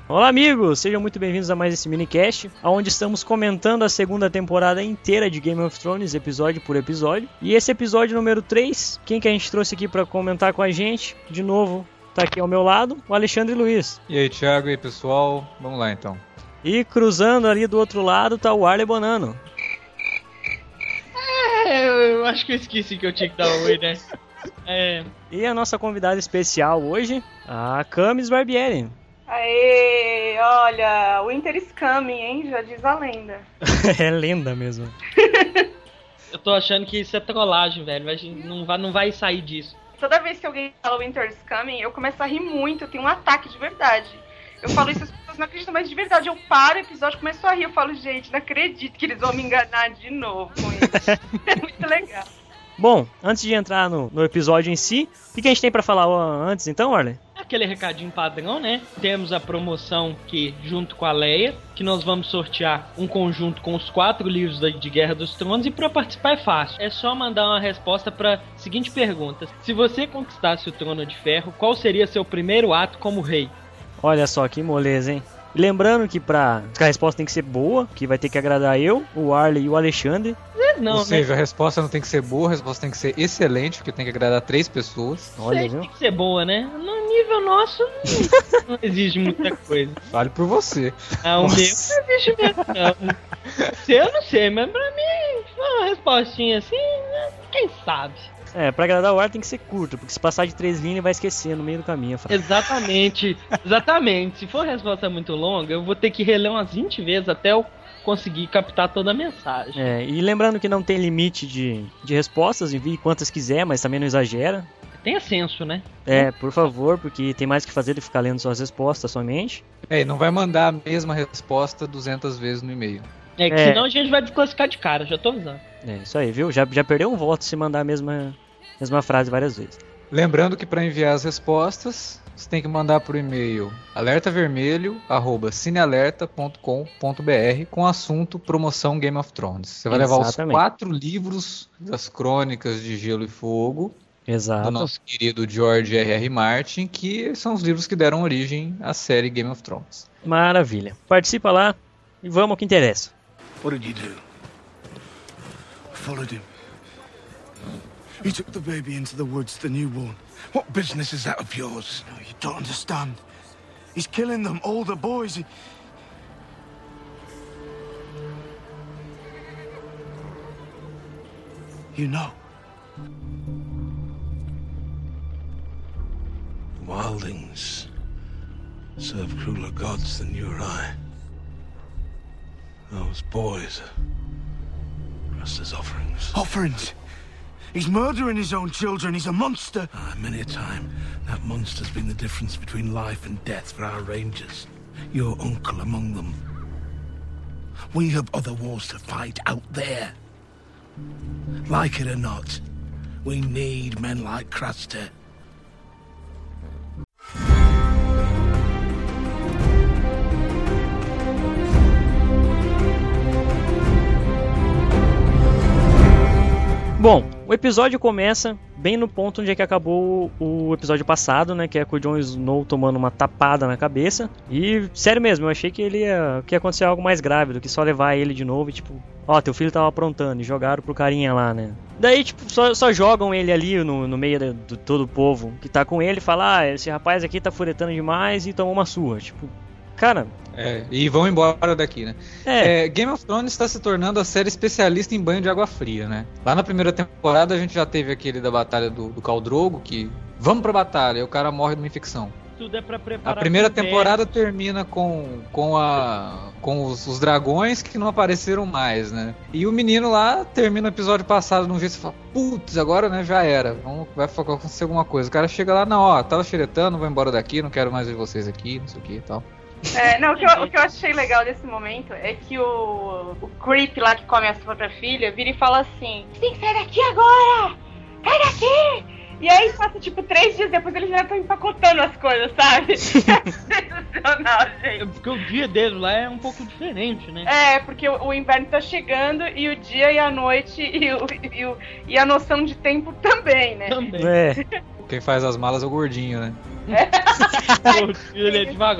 Olá amigos, sejam muito bem-vindos a mais esse minicast, onde estamos comentando a segunda temporada inteira de Game of Thrones, episódio por episódio. E esse episódio número 3, quem que a gente trouxe aqui para comentar com a gente, de novo, tá aqui ao meu lado, o Alexandre Luiz. E aí Thiago, e aí pessoal, vamos lá então. E cruzando ali do outro lado tá o Arley Bonano. Eu acho que eu esqueci que eu tinha que dar oi, né? E a nossa convidada especial hoje, a Camis Barbieri. Aê, olha, Winter is coming, hein? Já diz a lenda. É lenda mesmo. Eu tô achando que isso é trollagem, velho. Não vai sair disso. Toda vez que alguém fala Winter is coming, eu começo a rir muito, eu tenho um ataque de verdade. Eu falo isso, as pessoas não acreditam, mas de verdade, eu paro o episódio e começo a rir. Eu falo, gente, não acredito que eles vão me enganar de novo com isso. É muito legal. Bom, antes de entrar no episódio em si, o que a gente tem pra falar antes então, Arley? Aquele recadinho padrão, né? Temos a promoção que, junto com a Leia, que nós vamos sortear um conjunto com os 4 livros de Guerra dos Tronos, e para participar é fácil. É só mandar uma resposta para seguinte pergunta: se você conquistasse o Trono de Ferro, qual seria seu primeiro ato como rei? Olha só que moleza, hein? Lembrando que a resposta tem que ser boa, que vai ter que agradar eu, o Arley e o Alexandre. Não, ou seja, a resposta não tem que ser boa, a resposta tem que ser excelente, porque tem que agradar 3 pessoas. Olha, viu? Tem que ser boa, né? No nível nosso, não exige muita coisa. Vale por você. O meu não exige mesmo, não. Eu não sei, mas pra mim, uma respostinha assim, quem sabe? Pra agradar o Arley tem que ser curto, porque se passar de 3 linhas vai esquecer no meio do caminho. Exatamente. Se for resposta muito longa, eu vou ter que reler umas 20 vezes até eu conseguir captar toda a mensagem. E lembrando que não tem limite de respostas, envie quantas quiser, mas também não exagera. Tenha senso, né? Por favor, porque tem mais que fazer de ficar lendo suas respostas somente. E não vai mandar a mesma resposta 200 vezes no e-mail. Que senão a gente vai desclassificar de cara, já tô avisando. Isso aí, viu? Já perdeu um voto se mandar a mesma frase várias vezes. Lembrando que para enviar as respostas, você tem que mandar por e-mail alertavermelho@cinealerta.com.br com o assunto promoção Game of Thrones. Você vai levar os 4 livros das Crônicas de Gelo e Fogo. Exato. Do nosso querido George R.R. Martin, que são os livros que deram origem à série Game of Thrones. Maravilha. Participa lá e vamos ao que interessa. What did you do? I followed him. He took the baby into the woods, the newborn. What business is that of yours? No, you don't understand. He's killing them, all the boys. You know. The Wildings serve crueler gods than you or I. Those boys are just as offerings. Offerings? He's murdering his own children. He's a monster. Many a time, that monster's been the difference between life and death for our rangers. Your uncle among them. We have other wars to fight out there. Like it or not, we need men like Craster. Bom, o episódio começa bem no ponto onde é que acabou o episódio passado, né? Que é com o Jon Snow tomando uma tapada na cabeça. E, sério mesmo, eu achei que ia acontecer algo mais grave do que só levar ele de novo e tipo... teu filho tava aprontando, e jogaram pro carinha lá, né? Daí, tipo, só jogam ele ali no meio do todo o povo que tá com ele e falam, esse rapaz aqui tá furetando demais e tomou uma surra, tipo... Cara... e vão embora daqui, né? Game of Thrones está se tornando a série especialista em banho de água fria, né? Lá na primeira temporada a gente já teve aquele da batalha do Khal Drogo, que vamos pra batalha, e o cara morre de uma infecção. Tudo é pra preparar. A primeira temporada termina com os dragões que não apareceram mais, né? E o menino lá termina o episódio passado num jeito e fala, putz, agora, né, já era. Vai acontecer alguma coisa. O cara chega lá, tava xeretando, vou embora daqui, não quero mais ver vocês aqui, não sei o que e tal. O que eu achei legal desse momento é que o creep lá que come a sua própria filha vira e fala assim: você tem que sair daqui agora! Sai daqui! E aí passa tipo 3 dias depois eles já estão empacotando as coisas, sabe? É sensacional, gente. Porque o dia deles lá é um pouco diferente, né? Porque o inverno tá chegando e o dia e a noite e a noção de tempo também, né? Quem faz as malas é o gordinho, né? Ele é devagar.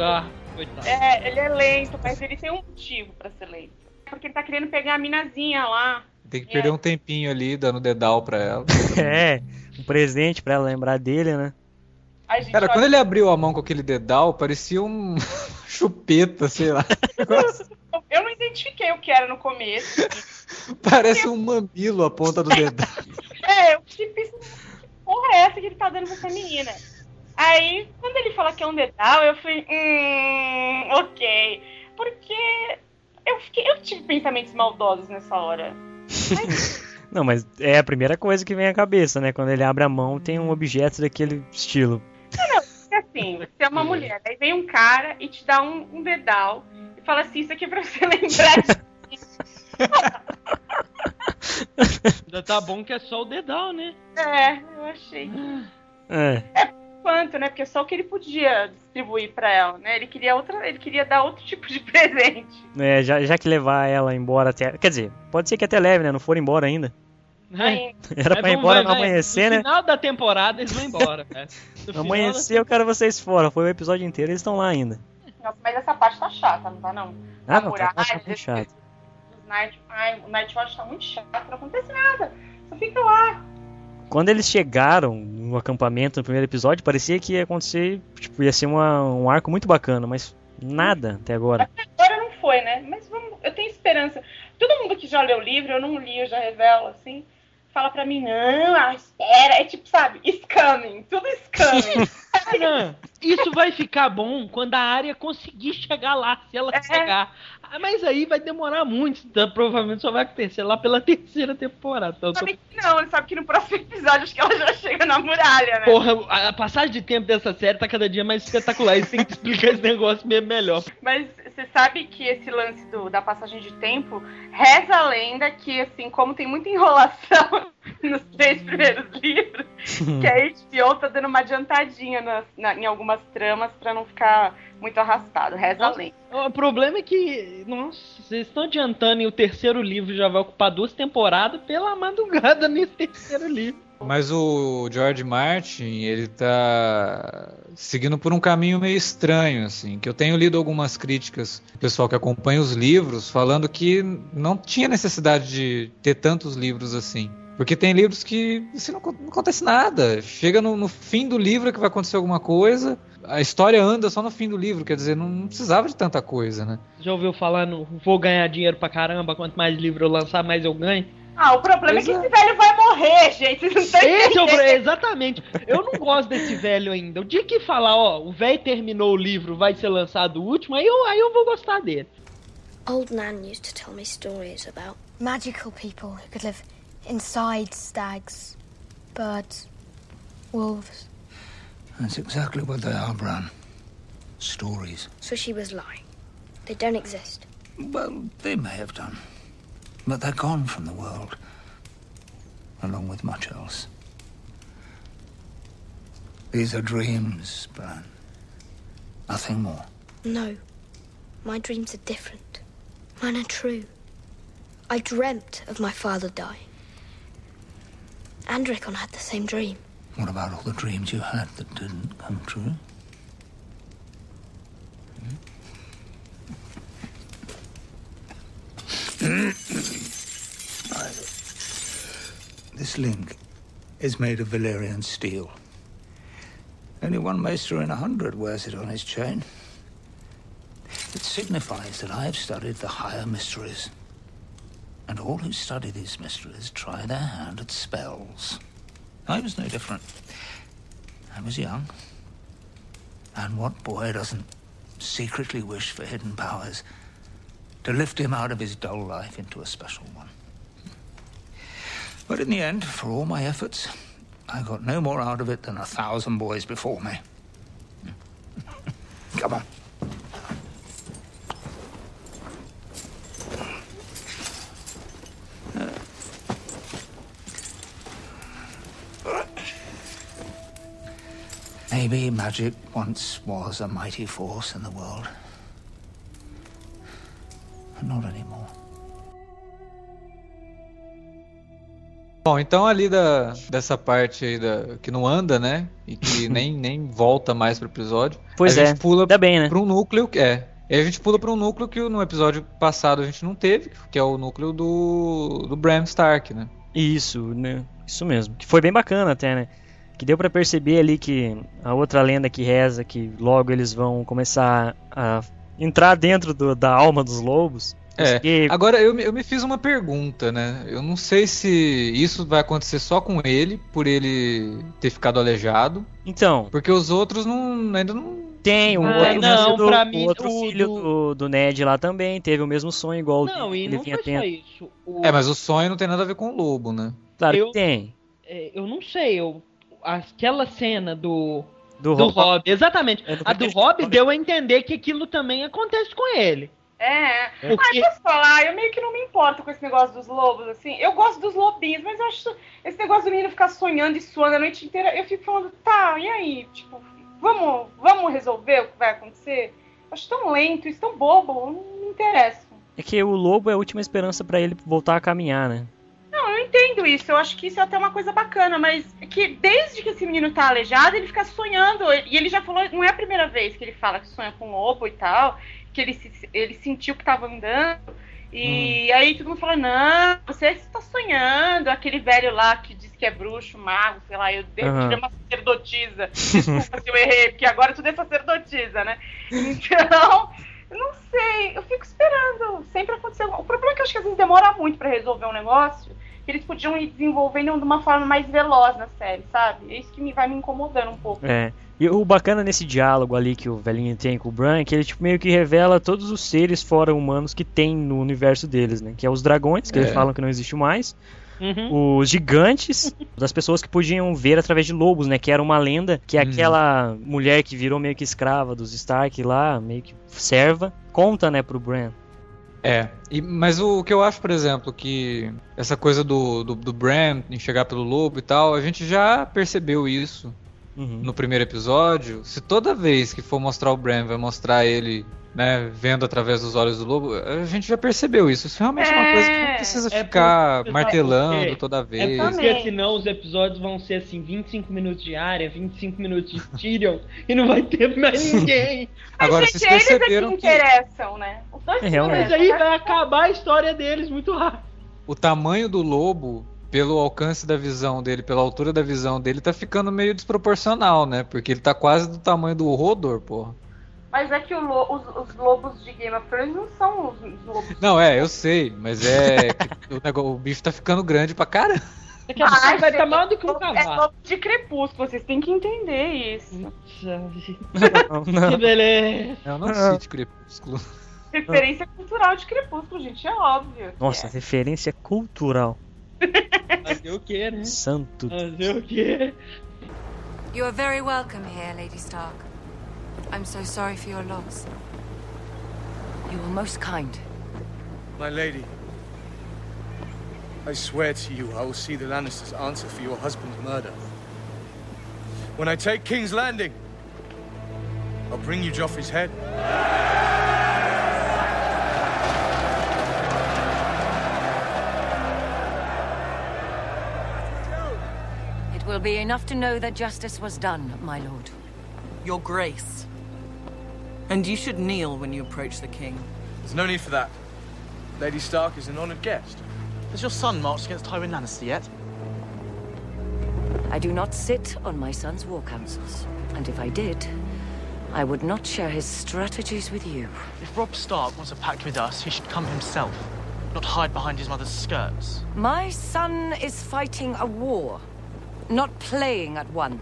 Coitado. Ele é lento, mas ele tem um motivo pra ser lento. Porque ele tá querendo pegar a minazinha lá. Tem que perder um tempinho ali, dando dedal pra ela. Um presente pra ela lembrar dele, né? A gente Cara, olha- quando ele abriu a mão com aquele dedal, parecia um chupeta, sei lá. Eu não identifiquei o que era no começo. Parece um mamilo a ponta do dedal. Eu fiquei pensando, que porra é essa que ele tá dando pra essa menina? Aí, quando ele fala que é um dedal, eu fui, ok. Porque eu tive pensamentos maldosos nessa hora. Não, mas é a primeira coisa que vem à cabeça, né? Quando ele abre a mão, tem um objeto daquele estilo. Porque assim, você é uma mulher, aí vem um cara e te dá um dedal e fala assim, isso aqui é pra você lembrar de mim. Ainda tá bom que é só o dedal, né? Eu achei. É. Quanto, né? Porque é só o que ele podia distribuir pra ela, né? Ele queria dar outro tipo de presente. Já que levar ela embora até... Quer dizer, pode ser que até leve, né? Não for embora ainda. Aí, Era pra ir embora no amanhecer, no né? No final da temporada eles vão embora, cara. No amanhecer eu quero vocês fora. Foi o episódio inteiro, eles estão lá ainda. nossa, mas essa parte tá chata, não tá não? Ah, não, tá muito chato. O Nightwatch tá muito chato, não acontece nada. Só fica lá. Quando eles chegaram no acampamento no primeiro episódio, parecia que ia acontecer, tipo, ia ser um arco muito bacana, mas nada até agora. Agora não foi, né? Mas eu tenho esperança. Todo mundo que já leu o livro, eu não li, eu já revelo, assim, fala pra mim, não, espera. É tipo, sabe, it's coming, tudo is coming. Não, isso vai ficar bom quando a área conseguir chegar lá, se ela chegar. Mas aí vai demorar muito, então provavelmente só vai acontecer lá pela terceira temporada. Então, Sabe que não, ele sabe que no próximo episódio acho que ela já chega na muralha, né? Porra, a passagem de tempo dessa série tá cada dia mais espetacular. Eles têm que explicar esse negócio mesmo melhor. Mas você sabe que esse lance da passagem de tempo, reza a lenda que, assim, como tem muita enrolação nos 3 primeiros livros, que a HBO tá dando uma adiantadinha em algumas tramas pra não ficar muito arrastado. Reza a lenda. O problema é que, nossa, vocês estão adiantando e o terceiro livro já vai ocupar 2 temporadas pela madrugada nesse terceiro livro. Mas o George Martin, ele tá seguindo por um caminho meio estranho, assim, que eu tenho lido algumas críticas do pessoal que acompanha os livros, falando que não tinha necessidade de ter tantos livros assim. Porque tem livros que assim, não acontece nada. Chega no fim do livro que vai acontecer alguma coisa, a história anda só no fim do livro, quer dizer, não precisava de tanta coisa, né? Já ouviu falar no vou ganhar dinheiro pra caramba, quanto mais livro eu lançar, mais eu ganho? O problema é que esse velho vai morrer, gente. Vocês não estão Esse é o entendendo. exatamente. Eu não gosto desse velho ainda. O dia que falar, o velho terminou o livro, vai ser lançado o último, aí eu vou gostar dele. Old Nan used to tell me stories about magical people who could live inside stags, birds, wolves. That's exactly what they are, Bran. Stories. So she was lying. They don't exist. Well, they may have done. But they're gone from the world. Along with much else. These are dreams, Bran. Nothing more. No. My dreams are different. Mine are true. I dreamt of my father dying. And Rickon had the same dream. What about all the dreams you had that didn't come true? This link is made of Valyrian steel. Only one maester in 100 wears it on his chain. It signifies that I have studied the higher mysteries. And all who study these mysteries try their hand at spells. I was no different. I was young. And what boy doesn't secretly wish for hidden powers to lift him out of his dull life into a special one? But in the end, for all my efforts, I got no more out of it than 1,000 boys before me. Come on. Maybe magic once was a mighty force in the world. But not anymore. Bom, então ali dessa parte aí que não anda, né? E que nem volta mais pro episódio. Pois a gente pula ainda bem, né? pra um núcleo E a gente pula pra um núcleo que no episódio passado a gente não teve, que é o núcleo do Bran Stark, né? Isso, né? Isso mesmo. Que foi bem bacana até, né? Que deu pra perceber ali que a outra lenda que reza que logo eles vão começar a entrar dentro da alma dos lobos. Porque... Agora eu me fiz uma pergunta, né? Eu não sei se isso vai acontecer só com ele, por ele ter ficado aleijado. Então. Porque os outros ainda não... Tem o outro mim, filho do Ned lá também teve o mesmo sonho igual não, e ele não vinha foi tendo. só isso. Mas o sonho não tem nada a ver com o lobo, né? Claro que tem. Eu não sei, aquela cena do Robb. Exatamente. A do Robb deu a entender que aquilo também acontece com ele. Porque... posso falar, eu meio que não me importo com esse negócio dos lobos, assim. Eu gosto dos lobinhos, mas eu acho esse negócio do menino ficar sonhando e suando a noite inteira, eu fico falando, tá, e aí? Tipo, vamos resolver o que vai acontecer? Eu acho tão lento, isso tão bobo, não me interessa. É que o lobo é a última esperança pra ele voltar a caminhar, né? Não, eu entendo isso, eu acho que isso é até uma coisa bacana, mas é que desde que esse menino tá aleijado, ele fica sonhando, e ele já falou, não é a primeira vez que ele fala que sonha com lobo e tal, que ele sentiu que tava andando, e aí todo mundo fala, não, você está sonhando, aquele velho lá que diz que é bruxo, mago, sei lá, eu tirei uma sacerdotisa, desculpa se eu errei, porque agora tudo é sacerdotisa, né? Então, eu não sei, eu fico esperando, sempre aconteceu. O problema é que eu acho que às vezes demora muito pra resolver um negócio, que eles podiam ir desenvolvendo de uma forma mais veloz na série, sabe? É isso que vai me incomodando um pouco. E o bacana nesse diálogo ali que o velhinho tem com o Bran é que ele tipo, meio que revela todos os seres fora-humanos que tem no universo deles, né? Que é os dragões, que eles falam que não existe mais. Os gigantes, das pessoas que podiam ver através de lobos, né? Que era uma lenda que aquela mulher que virou meio que escrava dos Stark lá, meio que serva, conta, né, pro Bran. Mas o que eu acho, por exemplo, que essa coisa do Bran enxergar pelo lobo e tal, a gente já percebeu isso no primeiro episódio. Se toda vez que for mostrar o Bran vai mostrar ele, né, vendo através dos olhos do lobo, a gente já percebeu isso. Isso realmente é uma coisa que não precisa ficar martelando toda vez. Porque senão os episódios vão ser assim, 25 minutos de Arya, 25 minutos de Tyrion, e não vai ter mais ninguém. Agora, gente, vocês perceberam eles é que interessam, né? Os dois mas aí vai acabar a história deles muito rápido. O tamanho do lobo, pelo alcance da visão dele, pela altura da visão dele, tá ficando meio desproporcional, né? Porque ele tá quase do tamanho do Hodor, porra. Mas é que os lobos de Game of Thrones não são os lobos. Não, eu sei, mas o bicho tá ficando grande pra caramba. Daqui a pouco vai estar maior do que um cavalo. É lobo de Crepúsculo, vocês têm que entender isso. Não. Que beleza. Eu não sei de Crepúsculo. Referência cultural de Crepúsculo, gente, é óbvio. Nossa, referência cultural. Fazer o quê, né? Santo. Fazer o quê? You are very welcome here, Lady Stark. I'm so sorry for your loss. You were most kind. My lady, I swear to you, I will see the Lannisters answer for your husband's murder. When I take King's Landing, I'll bring you Joffrey's head. It will be enough to know that justice was done, my lord. Your Grace. And you should kneel when you approach the king. There's no need for that. Lady Stark is an honored guest. Has your son marched against Tywin Lannister yet? I do not sit on my son's war councils. And if I did, I would not share his strategies with you. If Robb Stark wants a pact with us, he should come himself, not hide behind his mother's skirts. My son is fighting a war, not playing at one.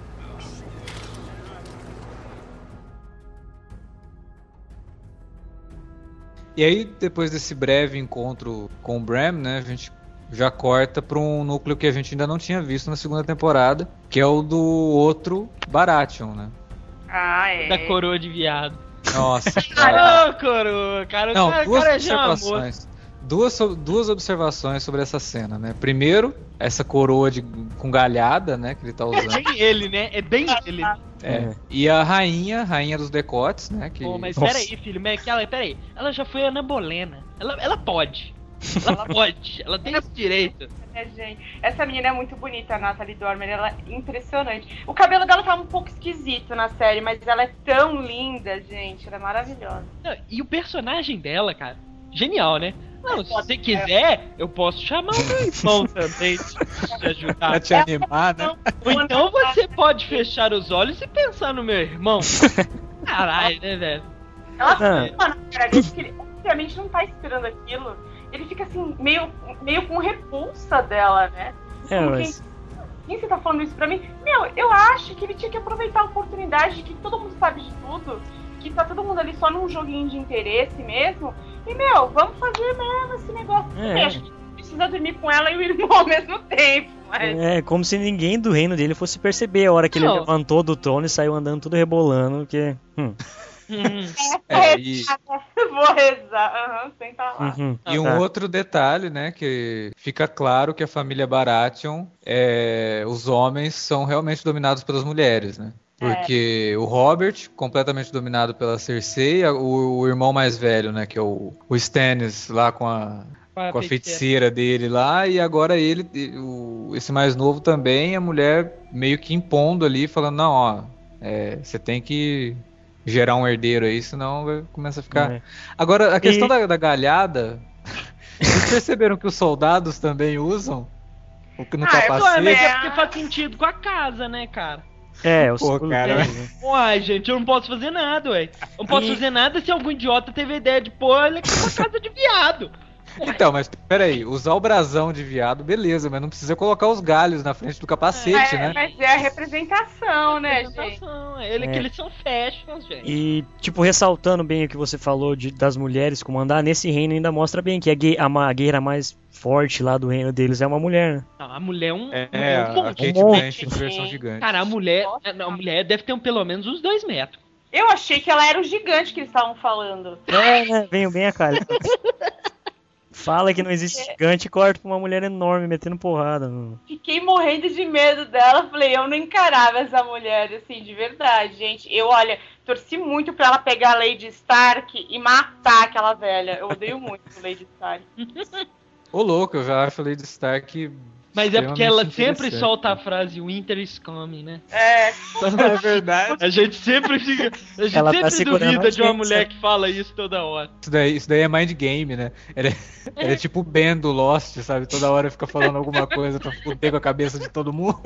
E aí, depois desse breve encontro com o Bran, né, a gente já corta para um núcleo que a gente ainda não tinha visto na segunda temporada, que é o do outro Baratheon, né? Da coroa de viado. Nossa, cara. Coroa, cara. Não, duas observações. Duas observações sobre essa cena, né? Primeiro, essa coroa com galhada, né, que ele tá usando. É bem ele, né? É bem ele. E a rainha dos decotes, né? Que... Pô, mas peraí, filho, peraí. Ela já foi Ana Bolena. Ela pode. Ela pode, ela tem esse direito. Gente, essa menina é muito bonita, a Natalie Dormer, ela é impressionante. O cabelo dela tá um pouco esquisito na série, mas ela é tão linda, gente, ela é maravilhosa. E o personagem dela, cara, genial, né? Não, se você quiser, eu posso chamar o meu irmão também te ajudar. Pra te animar, né? Ou então você pode fechar os olhos e pensar no meu irmão. Caralho, né, velho? Ela fala na cara dele que ele obviamente não tá esperando aquilo. Ele fica assim, meio com repulsa dela, né? Mas... Quem você tá falando isso pra mim? Eu acho que ele tinha que aproveitar a oportunidade de que todo mundo sabe de tudo, que tá todo mundo ali só num joguinho de interesse mesmo. E, vamos fazer mesmo esse negócio. Acho que precisa dormir com ela e o irmão ao mesmo tempo. Mas... É, como se ninguém do reino dele fosse perceber a hora que ele levantou do trono e saiu andando tudo rebolando, porque... Vou rezar, senta lá. E um outro detalhe, né, que fica claro que a família Baratheon, os homens são realmente dominados pelas mulheres, né? Porque o Robert, completamente dominado pela Cersei, o irmão mais velho, né, que é o Stannis lá com a feiticeira dele lá, e agora esse mais novo também, a mulher meio que impondo ali, falando, não, você tem que gerar um herdeiro aí, senão começa a ficar... Agora, a questão da galhada, vocês perceberam que os soldados também usam? No capacete? Mas é porque faz sentido com a casa, né, cara? Cara. Uai, gente, eu não posso fazer nada, ué. Eu não posso fazer nada se algum idiota teve a ideia de pôr ele aqui numa casa de viado. Então, mas peraí, usar o brasão de viado, beleza, mas não precisa colocar os galhos na frente do capacete, né? Mas é a representação, né, gente? Que eles são fashions, gente. E, tipo, ressaltando bem o que você falou das mulheres comandar, nesse reino ainda mostra bem que a guerreira mais forte lá do reino deles é uma mulher, né? Não, a mulher é um a Kate Blanchett versão gigante. Cara, a mulher deve ter pelo menos uns 2 metros. Eu achei que ela era o gigante que eles estavam falando. Né? Venho bem a calhar. Fala que não existe gigante e corta pra uma mulher enorme metendo porrada. Fiquei morrendo de medo dela. Falei, eu não encarava essa mulher, assim, de verdade, gente. Olha, torci muito pra ela pegar a Lady Stark e matar aquela velha. Eu odeio muito a Lady Stark. Ô, louco, eu já acho a Lady Stark... Mas é porque ela sempre solta a frase Winter is coming, né? É verdade. A gente sempre fica. A gente ela sempre duvida de uma mulher que fala isso toda hora. Isso daí é mind game, né? Ela é tipo o Ben do Lost, sabe? Toda hora fica falando alguma coisa pra fuder com a cabeça de todo mundo.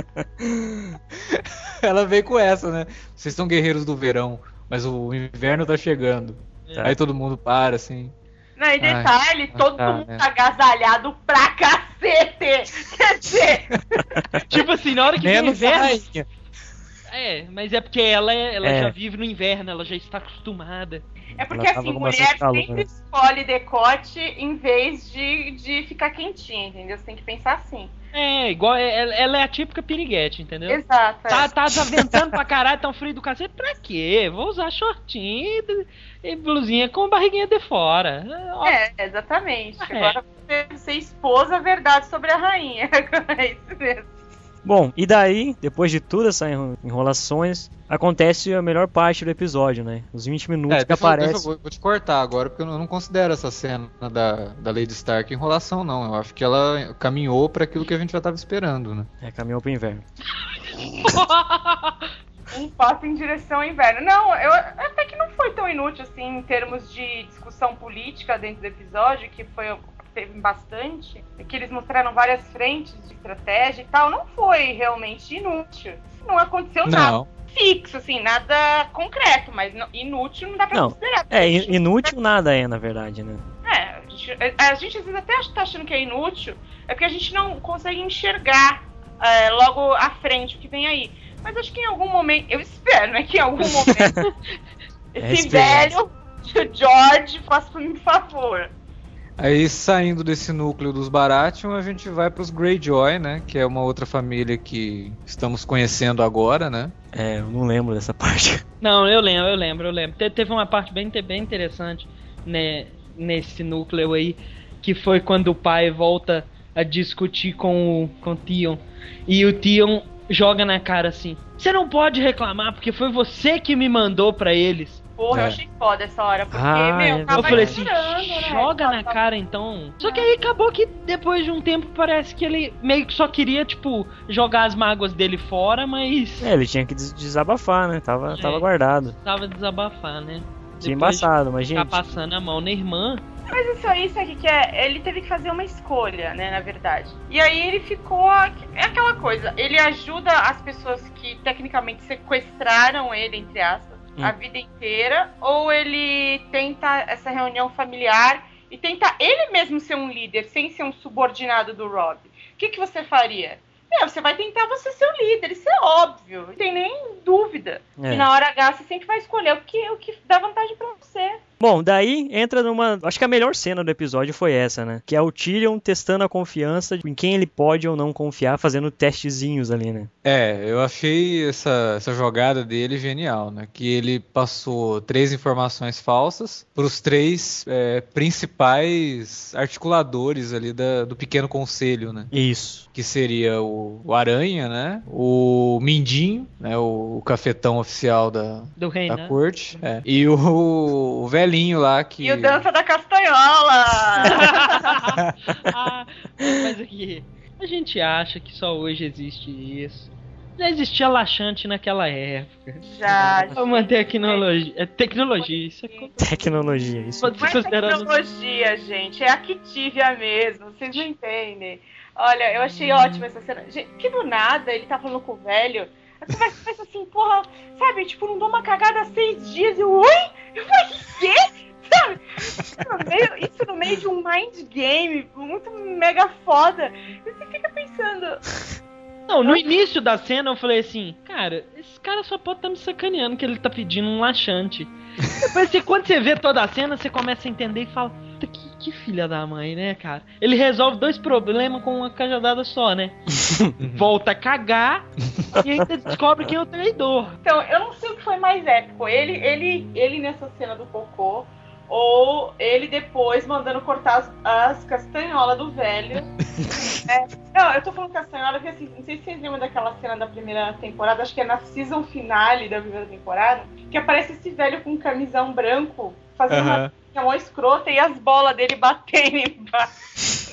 Ela veio com essa, né? Vocês são guerreiros do verão, mas o inverno tá chegando. Aí todo mundo para, assim. Não, e detalhe, todo mundo tá agasalhado pra cacete! Quer dizer... tipo assim, na hora que vem inverno... mas é porque ela já vive no inverno, ela já está acostumada. É porque assim, mulher sempre escolhe decote em vez de ficar quentinha, entendeu? Você tem que pensar assim. Igual ela é a típica piriguete, entendeu? Exato. Tá ventando pra caralho, tá um frio do cacete, pra quê? Vou usar shortinho e blusinha com barriguinha de fora. Exatamente. Agora você expôs a verdade sobre a rainha. É isso mesmo. Bom, e daí, depois de todas essas enrolações, acontece a melhor parte do episódio, né? Os 20 minutos que aparece... Vou te cortar agora, porque eu não considero essa cena da Lady Stark enrolação, não. Eu acho que ela caminhou para aquilo que a gente já tava esperando, né? Caminhou pro inverno. Um passo em direção ao inverno. Não, eu até que não foi tão inútil, assim, em termos de discussão política dentro do episódio, que teve bastante, que eles mostraram várias frentes de estratégia e tal, não foi realmente inútil. Não aconteceu nada fixo, assim, nada concreto, mas inútil não dá pra considerar. Inútil nada na verdade, né? A gente às vezes até tá achando que é inútil, é porque a gente não consegue enxergar logo à frente o que vem aí. Mas acho que em algum momento, eu espero, né, que em algum momento esse velho George faça um favor. Aí, saindo desse núcleo dos Baratheon, a gente vai pros Greyjoy, né? Que é uma outra família que estamos conhecendo agora, né? Eu não lembro dessa parte. Não, eu lembro. Teve uma parte bem interessante, né, nesse núcleo aí, que foi quando o pai volta a discutir com o Theon. E o Theon joga na cara assim: você não pode reclamar, porque foi você que me mandou pra eles. Porra, eu achei foda essa hora, porque, meu, tava eu falei assim, tirando, né? joga na cara então. Só que aí acabou que depois de um tempo parece que ele meio que só queria, tipo, jogar as mágoas dele fora, mas... Ele tinha que desabafar, né? Tava guardado. Tava desabafar, né? Que embaçado, mas gente... Ficar passando a mão na irmã... Mas isso aqui que ele teve que fazer uma escolha, né, na verdade. E aí ele ficou... É aquela coisa, ele ajuda as pessoas que tecnicamente sequestraram ele, entre aspas, a vida inteira, ou ele tenta essa reunião familiar e tenta ele mesmo ser um líder, sem ser um subordinado do Robb. O que você faria? Você vai tentar você ser o líder, isso é óbvio, não tem nem dúvida. E na hora H você sempre vai escolher o que dá vantagem pra você. Bom, daí entra numa... Acho que a melhor cena do episódio foi essa, né? Que é o Tyrion testando a confiança em quem ele pode ou não confiar, fazendo testezinhos ali, né? Eu achei essa jogada dele genial, né? Que ele passou 3 informações falsas pros 3 principais articuladores ali do pequeno conselho, né? Isso. Que seria o Aranha, né? O Mindinho, né? O cafetão oficial do rei, da corte. E o velhinho lá que... E o Dança da Castanhola! Mas aqui, a gente acha que só hoje existe isso. Já existia laxante naquela época. Já. Vamos manter a tecnologia. Tecnologia, isso é... Tecnologia, isso. Não é tecnologia, gente. É Activia mesmo. Vocês não entendem. Olha, eu achei ótima essa cena. Gente, que do nada ele tá falando com o velho. Você vai pensar assim, porra, sabe? Tipo, não dou uma cagada há 6 dias. Eu, oi? Eu falei, quê? Sabe? Isso no meio de um mind game muito mega foda. E você fica pensando... Não, no início da cena eu falei assim, cara, esse cara só pode estar me sacaneando que ele tá pedindo um laxante. Depois, quando você vê toda a cena, você começa a entender e fala, que filha da mãe, né, cara? Ele resolve 2 problemas com uma cajadada só, né? Volta a cagar e ainda descobre quem é o traidor. Então, eu não sei o que foi mais épico. Ele nessa cena do cocô, ou ele depois mandando cortar as castanholas do velho. Não, eu tô falando castanhola porque assim, não sei se vocês lembram daquela cena da primeira temporada, acho que é na season finale da primeira temporada, que aparece esse velho com um camisão branco fazendo uma mão escrota e as bolas dele batendo embaixo.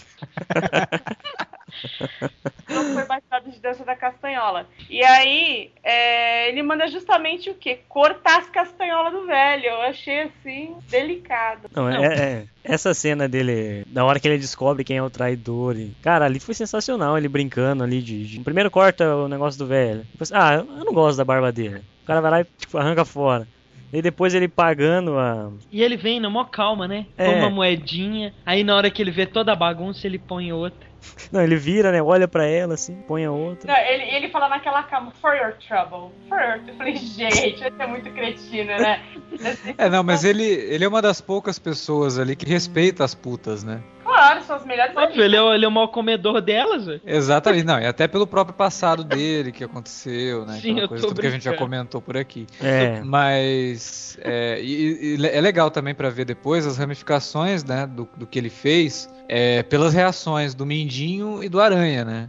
Não foi baixado de Dança da Castanhola. E aí, ele manda justamente o quê? Cortar as castanholas do velho. Eu achei, assim, delicado. Não. Essa cena dele, na hora que ele descobre quem é o traidor. Cara, ali foi sensacional, ele brincando ali primeiro corta o negócio do velho. Depois, eu não gosto da barba dele. O cara vai lá e tipo, arranca fora. E depois ele pagando a... E ele vem na maior calma, né? Põe uma moedinha. Aí na hora que ele vê toda a bagunça, ele põe outra. Não, ele vira, né? Olha pra ela assim, põe a outra. Não, ele fala naquela calma, for your trouble. Eu falei, gente, isso é muito cretino, né? Não, mas ele é uma das poucas pessoas ali que respeita as putas, né? Claro, são as melhores amigas. Ele é o maior comedor delas, velho. Exatamente, não, e até pelo próprio passado dele que aconteceu, né? Sim, aquela coisa tudo que a gente já comentou por aqui. Mas é legal também pra ver depois as ramificações, né, do que ele fez pelas reações do Mindinho e do Aranha, né?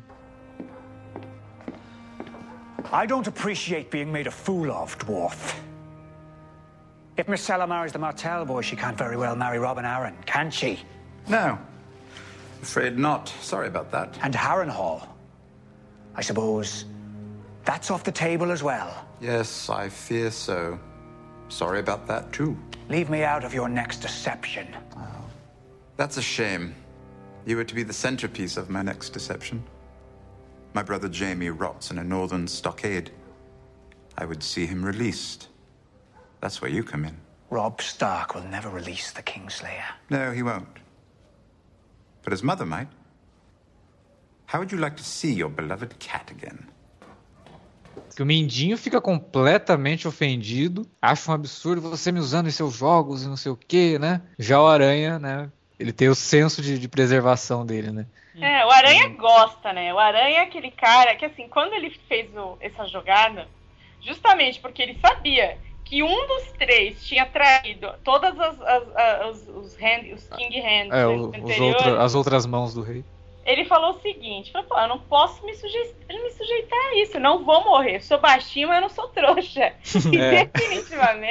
I don't appreciate being made a fool of, dwarf. If Myrcella marries the Martell boy, she can't very well marry Robin Arryn, can she? No. Afraid not. Sorry about that. And Harrenhal. I suppose that's off the table as well. Yes, I fear so. Sorry about that too. Leave me out of your next deception. Oh, that's a shame. You were to be the centerpiece of my next deception. My brother Jaime rots in a northern stockade. I would see him released. That's where you come in. Robb Stark will never release the Kingslayer. No, he won't. But his mother might. How would you like to see your beloved cat again? Que o Mindinho fica completamente ofendido, acha um absurdo você me usando em seus jogos e não sei o que, né? Já o Aranha, né? Ele tem o senso de preservação dele, né? O Aranha gosta, né? O Aranha é aquele cara que, assim, quando ele fez essa jogada, justamente porque ele sabia que um dos 3 tinha traído todas os King Hands as outras mãos do rei. Ele falou o seguinte, eu não posso me sujeitar a isso, eu não vou morrer, sou baixinho, mas eu não sou trouxa. E definitivamente,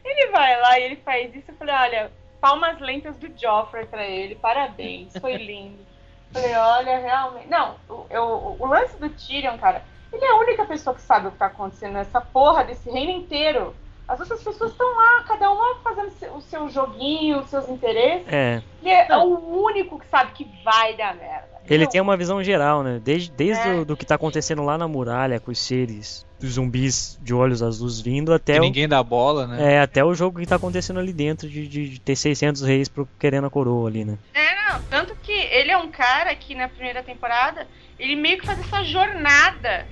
Ele vai lá e ele faz isso. Eu falei, olha, palmas lentas do Joffrey pra ele. Parabéns, foi lindo. Falei, olha, realmente... Não, o lance do Tyrion, cara, ele é a única pessoa que sabe o que tá acontecendo nessa porra desse reino inteiro. As outras pessoas estão lá, cada uma fazendo o seu joguinho, os seus interesses. É. Ele é o único que sabe que vai dar merda. Ele tem uma visão geral, né? Desde do que tá acontecendo lá na muralha, com os seres, os zumbis de olhos azuis vindo, até ninguém dá bola, né? Até o jogo que tá acontecendo ali dentro de ter 600 reis querendo a coroa ali, né? Não, tanto que ele é um cara que na primeira temporada, ele meio que faz essa jornada.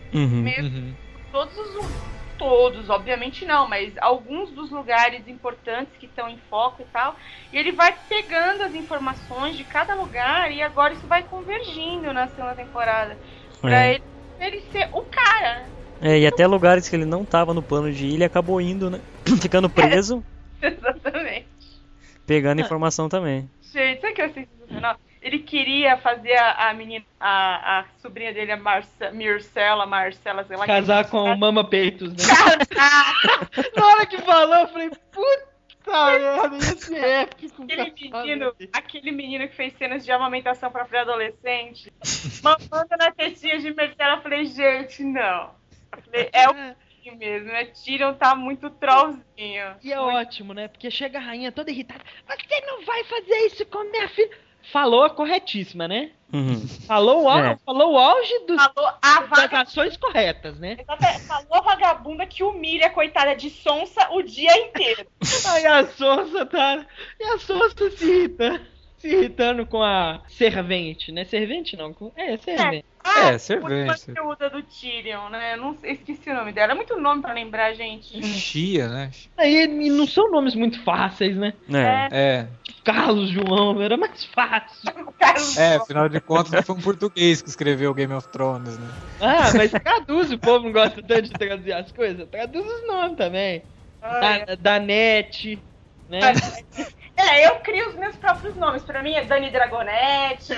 Todos, obviamente não, mas alguns dos lugares importantes que estão em foco e tal, e ele vai pegando as informações de cada lugar e agora isso vai convergindo na segunda temporada pra ele ser o cara. E até lugares que ele não tava no plano de ir, ele acabou indo, né? Ficando preso. Exatamente. Pegando informação também. Gente, sabe o que eu achei sensacional? Ele queria fazer a menina, a sobrinha dele, a Marcela, sei lá. Casar com o Mama Peitos, né? Na hora que falou, eu falei, puta merda, isso é épico. Aquele menino que fez cenas de amamentação pra pré-adolescente, mamando na tetinha de Marcela, eu falei, gente, não. Eu falei, é o que mesmo, né? Tyrion tá muito trollzinho. E é ótimo, né? Porque chega a rainha toda irritada, você não vai fazer isso com minha filha. Falou a corretíssima, né? Falou o auge das ações corretas, né? Falou a vagabunda que humilha a coitada de Sonsa o dia inteiro. Aí a Sonsa tá... E a Sonsa se irritando com a servente, né? Servente não, servente. Servente. A conteúda do Tyrion, né? Não, esqueci o nome dela. É muito nome pra lembrar, gente. Chia, né? E não são nomes muito fáceis, né? Carlos João, era mais fácil. Afinal de contas, foi um português que escreveu Game of Thrones, né? Mas traduz, o povo não gosta tanto de traduzir as coisas. Traduz os nomes também. Da NET, né? Eu crio os meus próprios nomes. Pra mim é Dani Dragonete.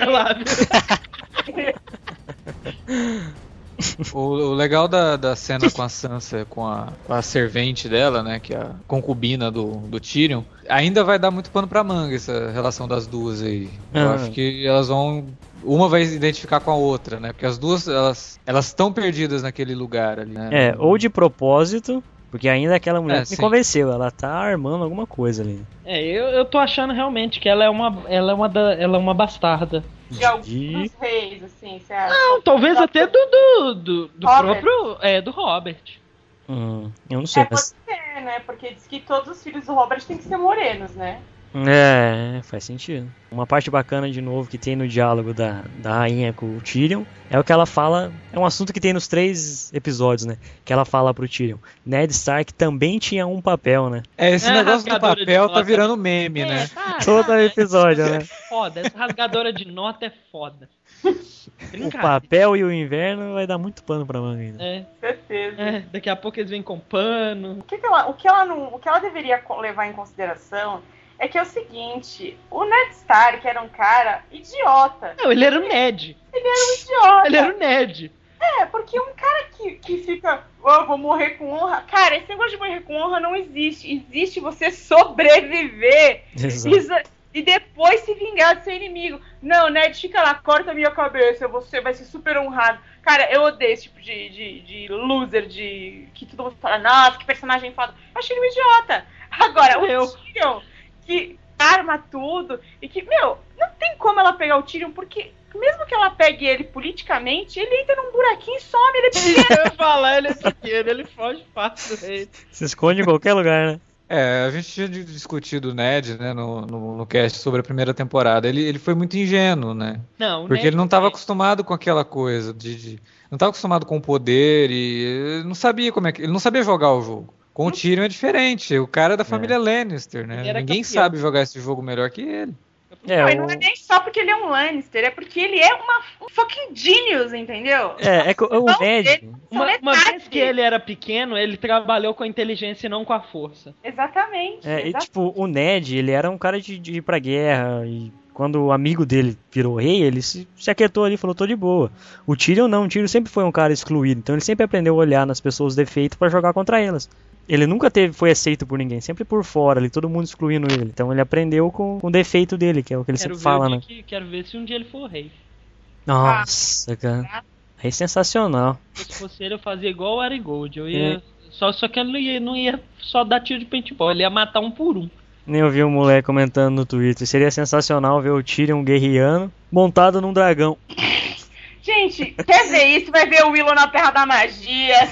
O legal da cena com a Sansa, com a servente dela, né, que é a concubina do Tyrion, ainda vai dar muito pano pra manga essa relação das duas aí. Eu acho que elas vão... Uma vai se identificar com a outra, né, porque as duas, elas estão perdidas naquele lugar ali, né. Ou de propósito... Porque ainda aquela mulher me convenceu, ela tá armando alguma coisa ali. Eu tô achando realmente que ela é uma bastarda. De alguns reis, assim, você acha? Não, talvez até do próprio... do Robert. Eu não sei, mas... Pode ser, né? Porque diz que todos os filhos do Robert têm que ser morenos, né? Faz sentido. Uma parte bacana, de novo, que tem no diálogo da rainha com o Tyrion é o que ela fala. É um assunto que tem nos 3 episódios, né? Que ela fala pro Tyrion: Ned Stark também tinha um papel, né? Esse negócio do papel tá virando meme, né? Todo episódio, né? Foda, essa rasgadora de nota é foda. O papel e o inverno vai dar muito pano pra manga ainda. Certeza. Daqui a pouco eles vêm com pano. O que ela deveria levar em consideração é que é o seguinte, o Ned Stark era um cara idiota. Não, ele era o Ned. Ele era um idiota. Ele era o Ned. Porque um cara que fica, vou morrer com honra. Cara, esse negócio de morrer com honra não existe. Existe você sobreviver. E depois se vingar do seu inimigo. Não, Ned, fica lá, corta a minha cabeça, você vai ser super honrado. Cara, eu odeio esse tipo de loser, que todo mundo fala, nossa, que personagem foda. Eu achei ele um idiota. Agora, o Tyrion, que arma tudo, e que, não tem como ela pegar o Tyrion, porque mesmo que ela pegue ele politicamente, ele entra num buraquinho e some, ele é pequeno. Eu ia falar, ele é pequeno, ele foge fácil do rei. Se esconde em qualquer lugar, né? A gente tinha discutido o Ned, né, no cast sobre a primeira temporada. Ele foi muito ingênuo, né? Porque ele não estava acostumado com aquela coisa não estava acostumado com o poder e ele não sabia ele não sabia jogar o jogo. Com o Tyrion é diferente. O cara é da família Lannister, né? Ninguém sabe jogar esse jogo melhor que ele. Não é nem só porque ele é um Lannister, é porque ele é um fucking genius, entendeu? O Ned... Uma vez que ele era pequeno, ele trabalhou com a inteligência e não com a força. Exatamente. E tipo, o Ned, ele era um cara de ir pra guerra, e quando o amigo dele virou rei, ele se aquietou ali e falou, tô de boa. O Tyrion não, o Tyrion sempre foi um cara excluído, então ele sempre aprendeu a olhar nas pessoas os defeitos pra jogar contra elas. Ele nunca foi aceito por ninguém, sempre por fora, ali, todo mundo excluindo ele. Então ele aprendeu com o defeito dele, que é o que ele sempre fala, né? Quero ver se um dia ele for rei. Nossa, cara. É sensacional. Se fosse ele, eu fazia igual o Arigold. Eu ia. Só que ele não ia só dar tiro de paintball, ele ia matar um por um. Nem ouvi um moleque comentando no Twitter. Seria sensacional ver o Tyrion guerreando montado num dragão. Gente, quer ver isso? Vai ver o Willow na Terra da Magia.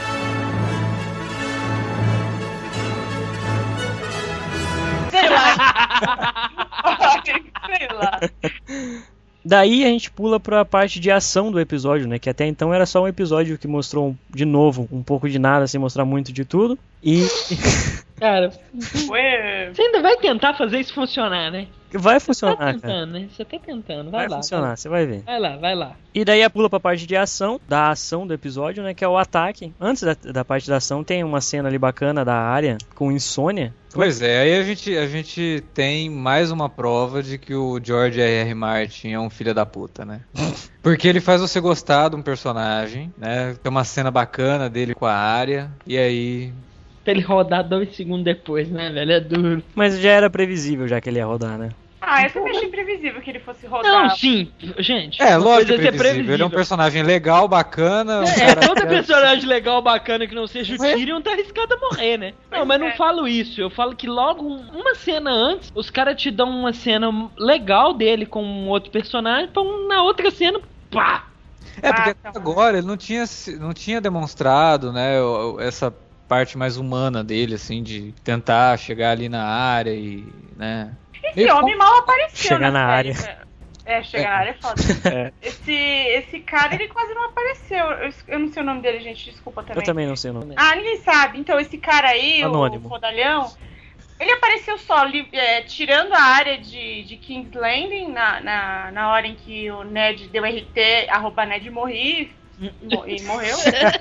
Sei lá. Sei lá. Daí a gente pula pra parte de ação do episódio, né? Que até então era só um episódio que mostrou, de novo, um pouco de nada, sem mostrar muito de tudo. E... Cara, você ainda vai tentar fazer isso funcionar, né? Vai funcionar, Você tá tentando, cara. né? Você tá tentando, Vai lá. funcionar, você vai ver. Vai lá. E daí pula pra parte de ação, da ação do episódio, né? Que é o ataque. Antes da parte da ação tem uma cena ali bacana da área com insônia. Pois é, aí a gente tem mais uma prova de que o George R.R. Martin é um filho da puta, né? Porque ele faz você gostar de um personagem, né? Tem uma cena bacana dele com a área, e aí... Pra ele rodar 2 segundos depois, né, velho? É duro. Mas já era previsível já que ele ia rodar, né? Eu também achei imprevisível que ele fosse rodar. Não, sim, gente. Lógico que é previsível. Ele é um personagem legal, bacana. Todo personagem legal, bacana que não seja o Tyrion tá arriscado a morrer, né? Não, mas não falo isso. Eu falo que logo, uma cena antes, os caras te dão uma cena legal dele com um outro personagem, pra na outra cena, pá! Porque agora ele não tinha demonstrado, né, essa parte mais humana dele, assim, de tentar chegar ali na área e, né... Esse homem mal apareceu. Chegar na área. Chegar na área é foda. Esse cara, ele quase não apareceu. Eu não sei o nome dele, gente, desculpa também. Eu também não sei o nome. Ninguém sabe. Então esse cara aí, Anônimo. o Fodalhão, ele apareceu só tirando a área de King's Landing na hora em que o Ned deu RT, @Ned morri e morreu.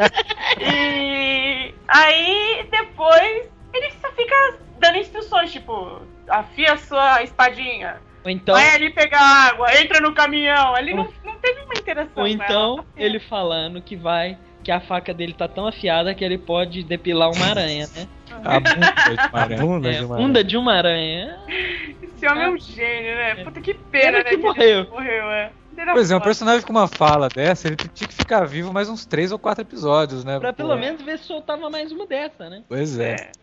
E aí depois ele só fica dando instruções, tipo, afia a sua espadinha. Ou então... Vai ali pegar água, entra no caminhão. Ele não teve uma interação. Ou então, ele falando que a faca dele tá tão afiada que ele pode depilar uma aranha, né? A bunda de uma aranha. Esse homem é um gênio, né? Puta que pena, né? Que morreu. Pois é, um personagem com uma fala dessa, ele tinha que ficar vivo mais uns 3 ou 4 episódios, né? Pra pelo menos ver se soltava mais uma dessa, né? Pois é.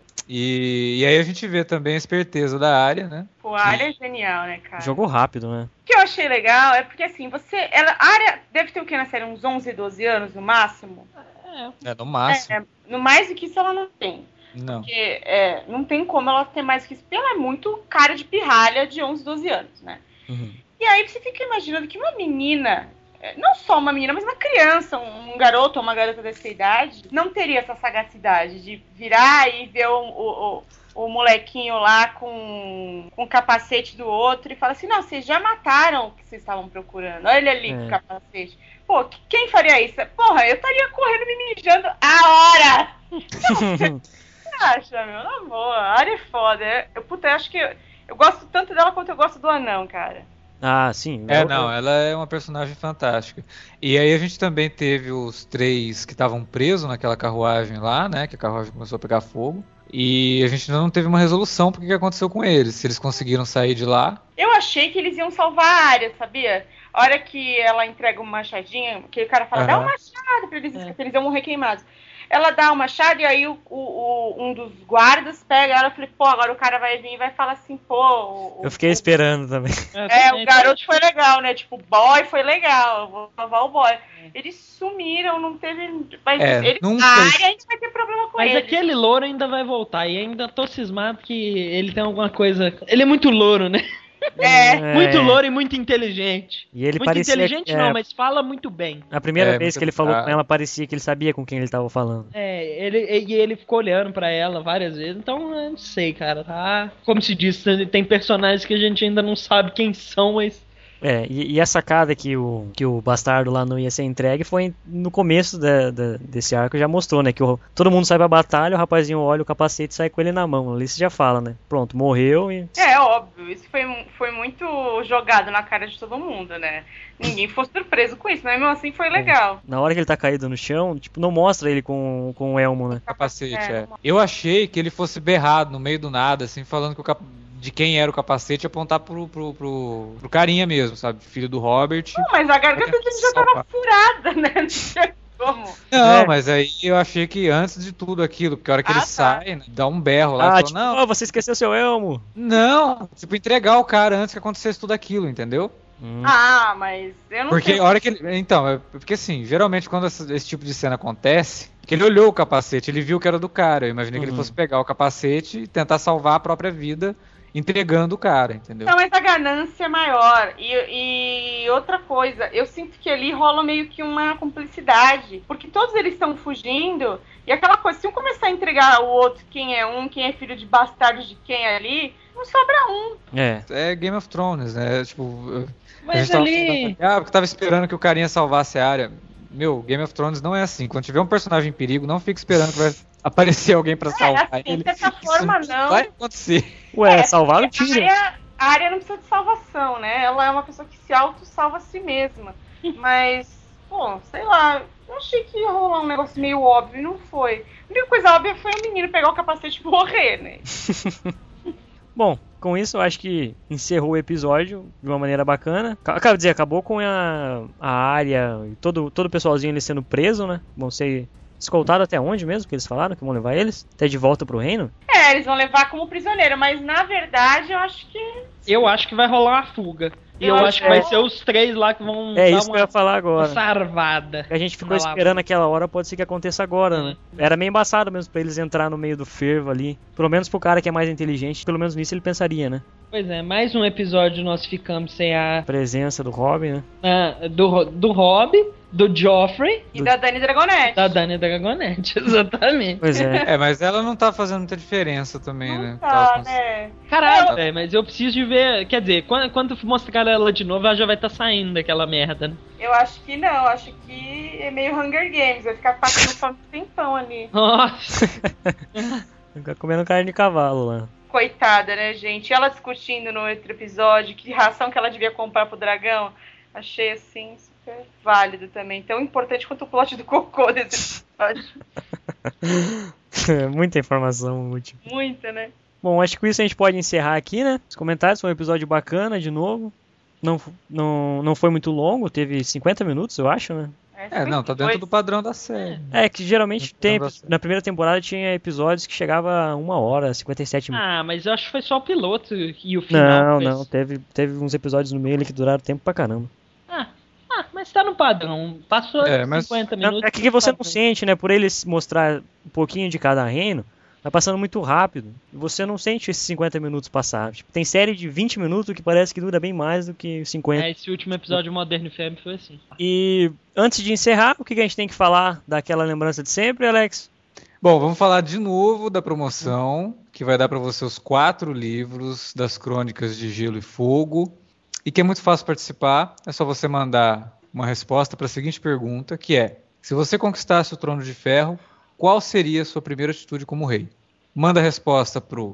E aí a gente vê também a esperteza da área, né? Pô, a área é genial, né, cara? Jogou rápido, né? O que eu achei legal é porque, assim, a área deve ter o que na série? Uns 11, 12 anos no máximo? No máximo. No mais do que isso ela não tem. Não. Porque não tem como ela ter mais do que isso. Porque ela é muito cara de pirralha de 11, 12 anos, né? Uhum. E aí você fica imaginando que uma menina... Não só uma menina, mas uma criança, um garoto ou uma garota dessa idade, não teria essa sagacidade de virar e ver o molequinho lá com o capacete do outro e falar assim, não, vocês já mataram o que vocês estavam procurando. Olha ele ali com o capacete. Pô, quem faria isso? Porra, eu estaria correndo me mijando a hora! Não, você acha, meu? Na boa, a área é foda. Eu acho que eu gosto tanto dela quanto eu gosto do anão, cara. Ah, sim. Ela é uma personagem fantástica. E aí a gente também teve os 3 que estavam presos naquela carruagem lá, né? Que a carruagem começou a pegar fogo. E a gente ainda não teve uma resolução pro que aconteceu com eles. Se eles conseguiram sair de lá. Eu achei que eles iam salvar a área, sabia? A hora que ela entrega uma machadinha, que o cara fala, dá um machado pra eles iam morrer queimados. Ela dá o machado e aí um dos guardas pega ela e fala, pô, agora o cara vai vir e vai falar assim, pô... Eu fiquei esperando também. O garoto foi legal, né? Tipo, o boy foi legal, eu vou salvar o boy. Eles sumiram, não teve... Mas a área ainda vai ter problema com ele. Mas aquele louro ainda vai voltar e ainda tô cismado que ele tem alguma coisa... Ele é muito louro, né? Muito louro e muito inteligente. E ele muito parecia, inteligente não, mas fala muito bem. A primeira vez que ele falou com ela, parecia que ele sabia com quem ele tava falando. Ele ficou olhando pra ela várias vezes. Então, eu não sei, cara, tá? Como se diz, tem personagens que a gente ainda não sabe quem são, mas E a sacada que o bastardo lá não ia ser entregue foi no começo desse arco, já mostrou, né? Que todo mundo sai pra batalha, o rapazinho olha o capacete e sai com ele na mão. Ali você já fala, né? Pronto, morreu e... Óbvio, isso foi muito jogado na cara de todo mundo, né? Ninguém foi surpreso com isso, mas mesmo assim foi legal. Na hora que ele tá caído no chão, tipo, não mostra ele com o elmo, né? Capacete, Eu achei que ele fosse berrado no meio do nada, assim, falando que de quem era o capacete, apontar pro carinha mesmo, sabe? Filho do Robert. Não, mas a garganta dele já tava furada, né? Não tinha como. Não, mas aí eu achei que antes de tudo aquilo, porque a hora que ele sai, né, dá um berro lá. Tipo, não, você esqueceu seu elmo. Não, tipo, entregar o cara antes que acontecesse tudo aquilo, entendeu? Mas eu não porque sei. A hora que ele... Então, porque assim, geralmente quando esse tipo de cena acontece, que ele olhou o capacete, ele viu que era do cara. Eu imaginei que ele fosse pegar o capacete e tentar salvar a própria vida entregando o cara, entendeu? Não, mas a ganância é maior. E outra coisa, eu sinto que ali rola meio que uma cumplicidade. Porque todos eles estão fugindo. E aquela coisa, se um começar a entregar o outro quem é filho de bastardo de quem ali, não sobra um. É Game of Thrones, né? Tipo... Mas ali... porque tava esperando que o carinha salvasse a área. Meu, Game of Thrones não é assim. Quando tiver um personagem em perigo, não fique esperando que vai aparecer alguém pra salvar ele. Dessa forma, não. Vai acontecer. Salvar o tiro. A área não precisa de salvação, né? Ela é uma pessoa que se auto-salva a si mesma. Mas, sei lá, eu achei que ia rolar um negócio meio óbvio e não foi. A única coisa óbvia foi o menino pegar o capacete e morrer, né? Bom, com isso eu acho que encerrou o episódio de uma maneira bacana. Quero dizer, acabou com a área e todo o pessoalzinho ali sendo preso, né? Vão ser escoltados até onde mesmo que eles falaram que vão levar eles? Até de volta pro reino? Eles vão levar como prisioneiro, mas na verdade eu acho que vai rolar uma fuga. E eu acho que vai ser os 3 lá que vão dar isso que eu ia falar agora. Sarvada. A gente ficou esperando aquela hora, pode ser que aconteça agora, né? Era meio embaçado mesmo pra eles entrar no meio do fervo ali. Pelo menos pro cara que é mais inteligente, pelo menos nisso ele pensaria, né? Pois é, mais um episódio nós ficamos sem a presença do Robb, né? Do Robb, do Joffrey e da Dany Dragonette. Da Dany Dragonette, exatamente. Pois é. Mas ela não tá fazendo muita diferença também, não né? Tá, né? Caralho, mas eu preciso de ver. Quer dizer, quando mostrar ela de novo, ela já vai estar saindo daquela merda, né? Eu acho que não, acho que é meio Hunger Games, vai ficar passando fome um tempão ali. Nossa! Ficar comendo carne de cavalo lá. Coitada, né, gente? Ela discutindo no outro episódio que ração que ela devia comprar pro dragão. Achei, assim, super válido também. Tão importante quanto o plot do cocô desse episódio. Muita informação útil. Muita, né? Bom, acho que com isso a gente pode encerrar aqui, né? Os comentários, foi um episódio bacana, de novo. Não foi muito longo, teve 50 minutos, eu acho, né? Tá dentro do padrão da série. Que geralmente na primeira temporada tinha episódios que chegava a 1 hora, 57 minutos. Mas eu acho que foi só o piloto e o final. Não, teve uns episódios no meio ali que duraram tempo pra caramba. Mas tá no padrão, passou 50 minutos. É que você não sente, né, por eles mostrar um pouquinho de cada reino, vai passando muito rápido, e você não sente esses 50 minutos passar. Tipo, tem série de 20 minutos que parece que dura bem mais do que 50. Esse último episódio de Modern Family foi assim. E antes de encerrar, o que a gente tem que falar daquela lembrança de sempre, Alex? Bom, vamos falar de novo da promoção, que vai dar para você os 4 livros das Crônicas de Gelo e Fogo, e que é muito fácil participar. É só você mandar uma resposta para a seguinte pergunta, que é: se você conquistasse o Trono de Ferro, qual seria a sua primeira atitude como rei? Manda a resposta pro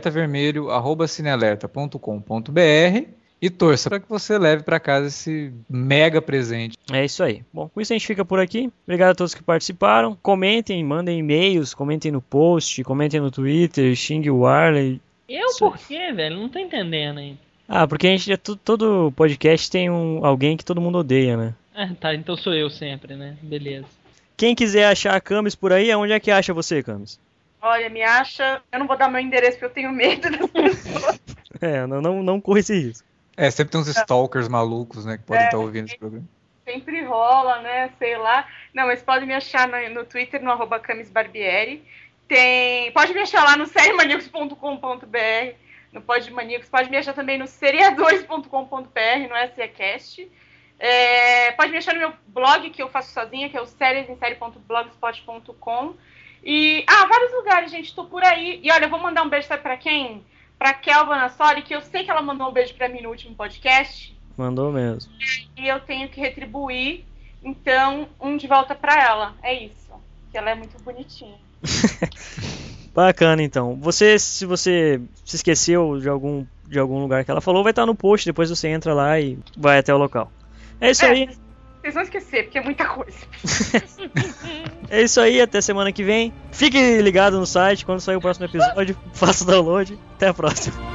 alertavermelho@cinealerta.com.br e torça para que você leve para casa esse mega presente. É isso aí. Bom, com isso a gente fica por aqui. Obrigado a todos que participaram. Comentem, mandem e-mails, comentem no post, comentem no Twitter, xingue o Warley. Por quê, velho? Não tô entendendo ainda. Porque a gente todo podcast tem alguém que todo mundo odeia, né? Então sou eu sempre, né? Beleza. Quem quiser achar a Camis por aí, onde é que acha você, Camis? Olha, me acha... Eu não vou dar meu endereço porque eu tenho medo das pessoas. Não corre esse risco. Sempre tem uns stalkers malucos, né, que podem estar ouvindo esse programa. Sempre rola, né, sei lá. Não, mas pode me achar no Twitter, no @CamisBarbieri. Pode me achar lá no seriemaníacos.com.br, no Podmaníacos. Pode me achar também no seriadores.com.br, no SECast. Pode me achar no meu blog, que eu faço sozinha, que é o seriesemsérie.blogspot.com. E, vários lugares, gente, tô por aí. E olha, eu vou mandar um beijo, sabe pra quem? Pra Kelva Nassoli, que eu sei que ela mandou um beijo pra mim no último podcast. Mandou mesmo. E eu tenho que retribuir, então, um de volta pra ela. É isso. Que ela é muito bonitinha. Bacana, então. Se você se esqueceu de algum lugar que ela falou, vai estar no post, depois você entra lá e vai até o local. É isso aí. Vocês vão esquecer, porque é muita coisa. É isso aí, até semana que vem. Fique ligado no site, quando sair o próximo episódio, faça o download. Até a próxima.